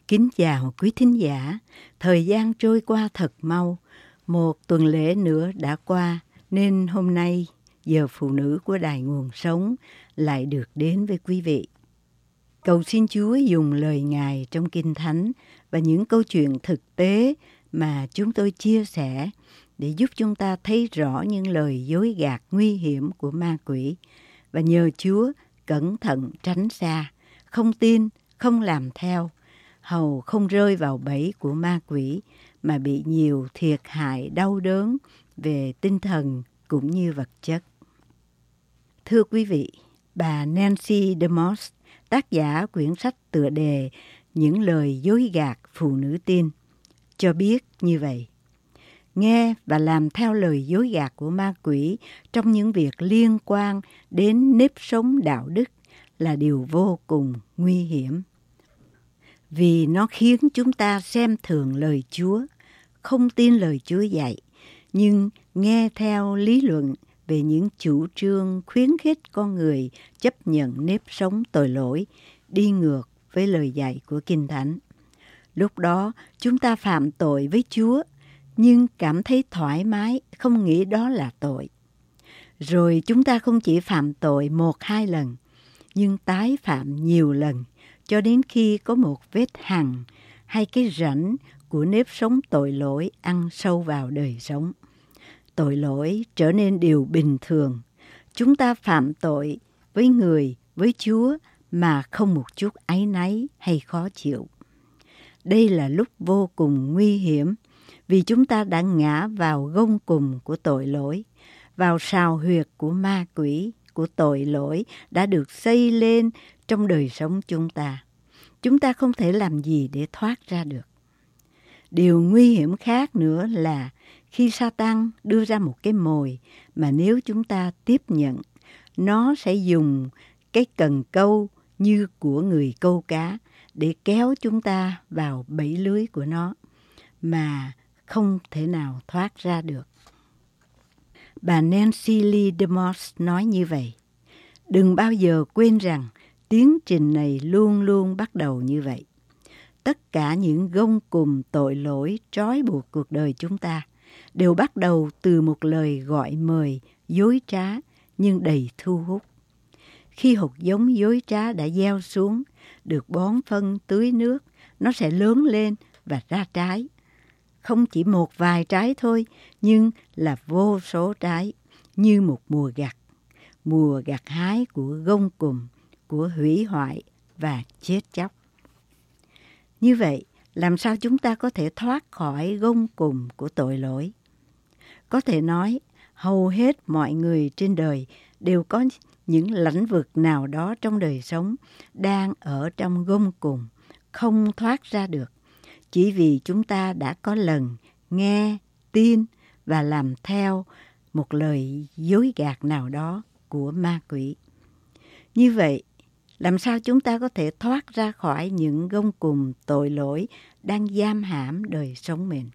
Kính chào quý thính giả, thời gian trôi qua thật mau, một tuần lễ nữa đã qua nên hôm nay giờ phụ nữ của Đài Nguồn Sống lại được đến với quý vị. Cầu xin Chúa dùng lời Ngài trong Kinh Thánh và những câu chuyện thực tế mà chúng tôi chia sẻ để giúp chúng ta thấy rõ những lời dối gạt nguy hiểm của ma quỷ và nhờ Chúa cẩn thận tránh xa, không tin, không làm theo, hầu không rơi vào bẫy của ma quỷ mà bị nhiều thiệt hại đau đớn về tinh thần cũng như vật chất. Thưa quý vị, bà Nancy DeMoss, tác giả quyển sách tựa đề Những lời dối gạt phụ nữ tin, cho biết như vậy. Nghe và làm theo lời dối gạt của ma quỷ trong những việc liên quan đến nếp sống đạo đức là điều vô cùng nguy hiểm. Vì nó khiến chúng ta xem thường lời Chúa, không tin lời Chúa dạy, nhưng nghe theo lý luận về những chủ trương khuyến khích con người chấp nhận nếp sống tội lỗi, đi ngược với lời dạy của Kinh Thánh. Lúc đó chúng ta phạm tội với Chúa, nhưng cảm thấy thoải mái, không nghĩ đó là tội. Rồi chúng ta không chỉ phạm tội 1-2 lần, nhưng tái phạm nhiều lần, cho đến khi có một vết hằn hay cái rãnh của nếp sống tội lỗi ăn sâu vào đời sống. Tội lỗi trở nên điều bình thường. Chúng ta phạm tội với người, với Chúa mà không một chút áy náy hay khó chịu. Đây là lúc vô cùng nguy hiểm vì chúng ta đã ngã vào gông cùm của tội lỗi, vào sào huyệt của ma quỷ, của tội lỗi đã được xây lên trong đời sống chúng ta. Chúng ta không thể làm gì để thoát ra được. Điều nguy hiểm khác nữa là khi Sa-tan đưa ra một cái mồi mà nếu chúng ta tiếp nhận, nó sẽ dùng cái cần câu như của người câu cá để kéo chúng ta vào bẫy lưới của nó mà không thể nào thoát ra được. Bà Nancy Lee DeMoss nói như vậy. Đừng bao giờ quên rằng tiến trình này luôn luôn bắt đầu như vậy. Tất cả những gông cùm tội lỗi trói buộc cuộc đời chúng ta đều bắt đầu từ một lời gọi mời dối trá nhưng đầy thu hút. Khi hột giống dối trá đã gieo xuống, được bón phân tưới nước, nó sẽ lớn lên và ra trái. Không chỉ một vài trái thôi, nhưng là vô số trái, như một mùa gặt hái của gông cùm, của hủy hoại và chết chóc. Như vậy, làm sao chúng ta có thể thoát khỏi gông cùm của tội lỗi? Có thể nói, hầu hết mọi người trên đời đều có những lĩnh vực nào đó trong đời sống đang ở trong gông cùm, không thoát ra được. Chỉ vì chúng ta đã có lần nghe, tin và làm theo một lời dối gạt nào đó của ma quỷ. Như vậy, làm sao chúng ta có thể thoát ra khỏi những gông cùm tội lỗi đang giam hãm đời sống mình?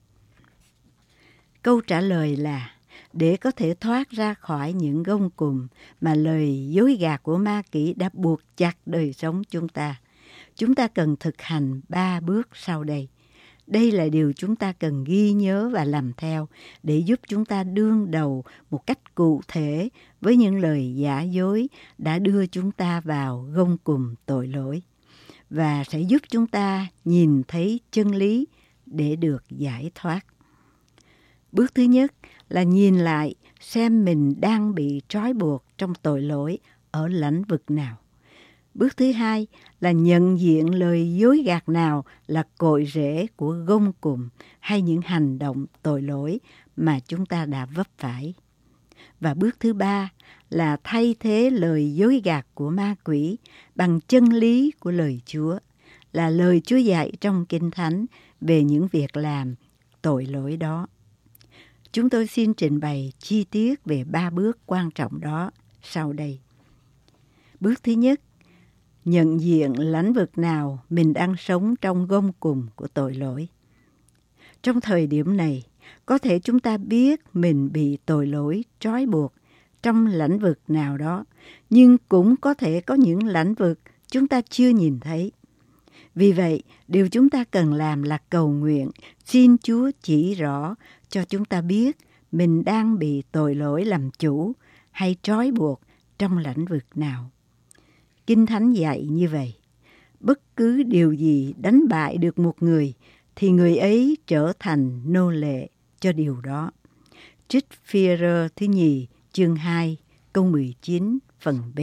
Câu trả lời là để có thể thoát ra khỏi những gông cùm mà lời dối gạt của ma quỷ đã buộc chặt đời sống chúng ta cần thực hành 3 bước sau đây. Đây là điều chúng ta cần ghi nhớ và làm theo để giúp chúng ta đương đầu một cách cụ thể với những lời giả dối đã đưa chúng ta vào gông cùm tội lỗi và sẽ giúp chúng ta nhìn thấy chân lý để được giải thoát. Bước thứ nhất là nhìn lại xem mình đang bị trói buộc trong tội lỗi ở lĩnh vực nào. Bước thứ hai là nhận diện lời dối gạt nào là cội rễ của gông cùm hay những hành động tội lỗi mà chúng ta đã vấp phải. Và bước thứ ba là thay thế lời dối gạt của ma quỷ bằng chân lý của lời Chúa, là lời Chúa dạy trong Kinh Thánh về những việc làm tội lỗi đó. Chúng tôi xin trình bày chi tiết về 3 bước quan trọng đó sau đây. Bước thứ nhất, nhận diện lĩnh vực nào mình đang sống trong gông cùm của tội lỗi. Trong thời điểm này, có thể chúng ta biết mình bị tội lỗi trói buộc trong lĩnh vực nào đó, nhưng cũng có thể có những lĩnh vực chúng ta chưa nhìn thấy. Vì vậy, điều chúng ta cần làm là cầu nguyện, xin Chúa chỉ rõ cho chúng ta biết mình đang bị tội lỗi làm chủ hay trói buộc trong lĩnh vực nào. Kinh Thánh dạy như vậy, bất cứ điều gì đánh bại được một người thì người ấy trở thành nô lệ cho điều đó. Trích Phi-e-rơ thứ nhì chương 2 câu 19 phần B.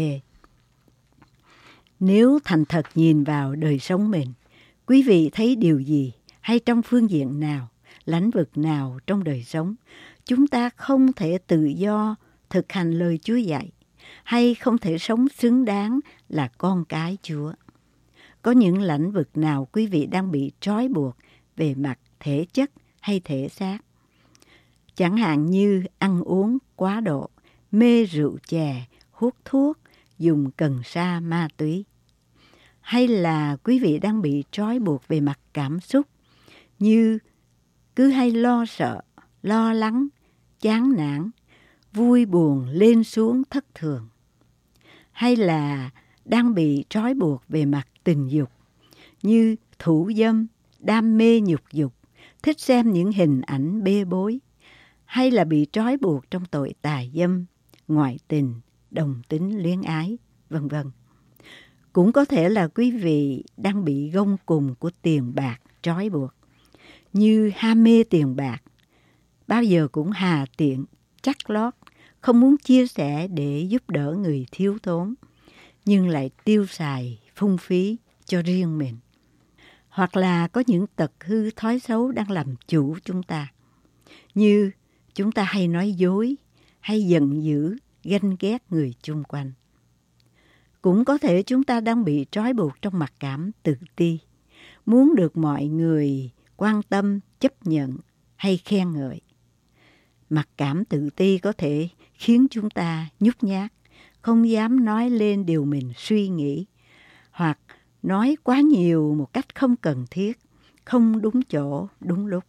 Nếu thành thật nhìn vào đời sống mình, quý vị thấy điều gì hay trong phương diện nào, lĩnh vực nào trong đời sống, chúng ta không thể tự do thực hành lời Chúa dạy hay không thể sống xứng đáng là con cái Chúa? Có những lĩnh vực nào quý vị đang bị trói buộc về mặt thể chất hay thể xác? Chẳng hạn như ăn uống quá độ, mê rượu chè, hút thuốc, dùng cần sa ma túy. Hay là quý vị đang bị trói buộc về mặt cảm xúc, như cứ hay lo sợ, lo lắng, chán nản, vui buồn lên xuống thất thường. Hay là đang bị trói buộc về mặt tình dục, như thủ dâm, đam mê nhục dục, thích xem những hình ảnh bê bối. Hay là bị trói buộc trong tội tà dâm, ngoại tình, đồng tính luyến ái, vân vân. Cũng có thể là quý vị đang bị gông cùm của tiền bạc trói buộc, như ham mê tiền bạc, bao giờ cũng hà tiện, chắt lót, không muốn chia sẻ để giúp đỡ người thiếu thốn, nhưng lại tiêu xài phung phí cho riêng mình. Hoặc là có những tật hư thói xấu đang làm chủ chúng ta, như chúng ta hay nói dối, hay giận dữ, ganh ghét người chung quanh. Cũng có thể chúng ta đang bị trói buộc trong mặc cảm tự ti, muốn được mọi người quan tâm, chấp nhận hay khen ngợi. Mặc cảm tự ti có thể khiến chúng ta nhút nhát, không dám nói lên điều mình suy nghĩ, hoặc nói quá nhiều một cách không cần thiết, không đúng chỗ, đúng lúc.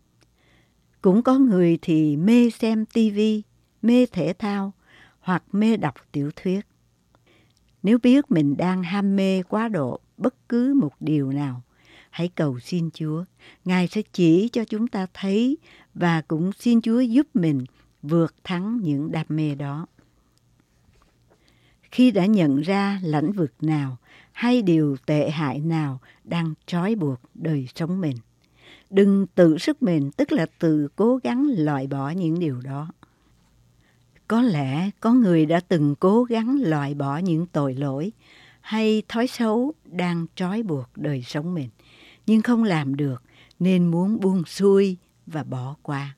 Cũng có người thì mê xem tivi, mê thể thao hoặc mê đọc tiểu thuyết. Nếu biết mình đang ham mê quá độ bất cứ một điều nào, hãy cầu xin Chúa. Ngài sẽ chỉ cho chúng ta thấy và cũng xin Chúa giúp mình vượt thắng những đam mê đó. Khi đã nhận ra lĩnh vực nào hay điều tệ hại nào đang trói buộc đời sống mình, đừng tự sức mình, tức là tự cố gắng loại bỏ những điều đó. Có lẽ có người đã từng cố gắng loại bỏ những tội lỗi hay thói xấu đang trói buộc đời sống mình, nhưng không làm được nên muốn buông xuôi và bỏ qua.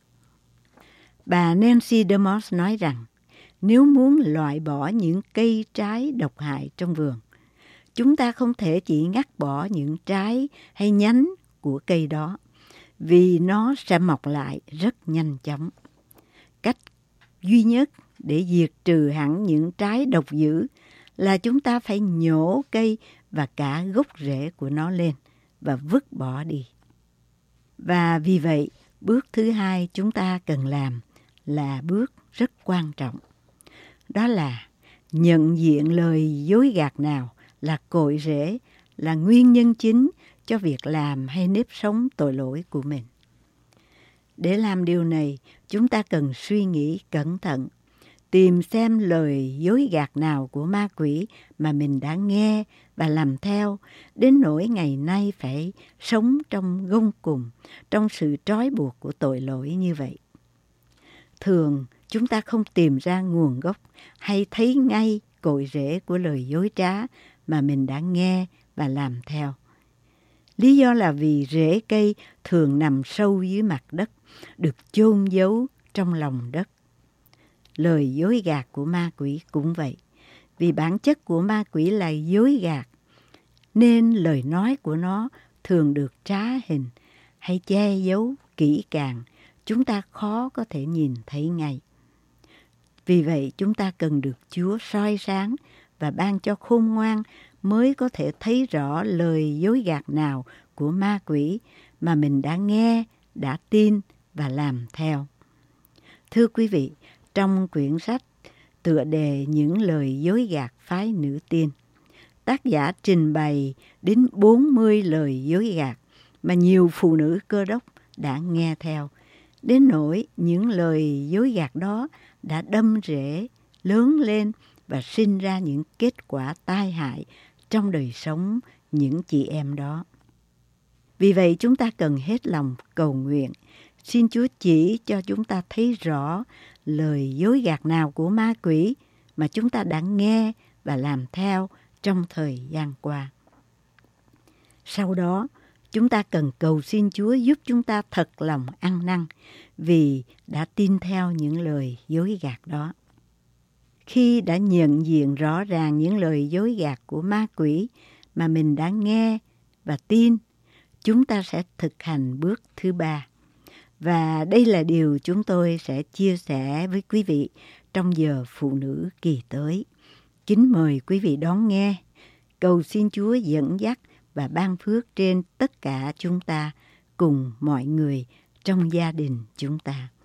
Bà Nancy DeMoss nói rằng, nếu muốn loại bỏ những cây trái độc hại trong vườn, chúng ta không thể chỉ ngắt bỏ những trái hay nhánh của cây đó, vì nó sẽ mọc lại rất nhanh chóng. Cách duy nhất để diệt trừ hẳn những trái độc dữ là chúng ta phải nhổ cây và cả gốc rễ của nó lên và vứt bỏ đi. Và vì vậy, bước thứ hai chúng ta cần làm là bước rất quan trọng. Đó là nhận diện lời dối gạt nào là cội rễ, là nguyên nhân chính cho việc làm hay nếp sống tội lỗi của mình. Để làm điều này, chúng ta cần suy nghĩ cẩn thận, tìm xem lời dối gạt nào của ma quỷ mà mình đã nghe và làm theo, đến nỗi ngày nay phải sống trong gông cùm, trong sự trói buộc của tội lỗi như vậy. Thường, chúng ta không tìm ra nguồn gốc hay thấy ngay cội rễ của lời dối trá mà mình đã nghe và làm theo. Lý do là vì rễ cây thường nằm sâu dưới mặt đất, được chôn giấu trong lòng đất. Lời dối gạt của ma quỷ cũng vậy. Vì bản chất của ma quỷ là dối gạt, nên lời nói của nó thường được trá hình hay che giấu kỹ càng, chúng ta khó có thể nhìn thấy ngay. Vì vậy chúng ta cần được Chúa soi sáng và ban cho khôn ngoan mới có thể thấy rõ lời dối gạt nào của ma quỷ mà mình đã nghe, đã tin và làm theo. Thưa quý vị, trong quyển sách tựa đề Những lời dối gạt phái nữ tiên, tác giả trình bày đến 40 lời dối gạt mà nhiều phụ nữ Cơ Đốc đã nghe theo. Đến nỗi những lời dối gạt đó đã đâm rễ, lớn lên và sinh ra những kết quả tai hại trong đời sống những chị em đó. Vì vậy chúng ta cần hết lòng cầu nguyện, xin Chúa chỉ cho chúng ta thấy rõ lời dối gạt nào của ma quỷ mà chúng ta đã nghe và làm theo trong thời gian qua. Sau đó, chúng ta cần cầu xin Chúa giúp chúng ta thật lòng ăn năn vì đã tin theo những lời dối gạt đó. Khi đã nhận diện rõ ràng những lời dối gạt của ma quỷ mà mình đã nghe và tin, chúng ta sẽ thực hành bước thứ 3. Và đây là điều chúng tôi sẽ chia sẻ với quý vị trong giờ phụ nữ kỳ tới. Kính mời quý vị đón nghe. Cầu xin Chúa dẫn dắt và ban phước trên tất cả chúng ta cùng mọi người trong gia đình chúng ta.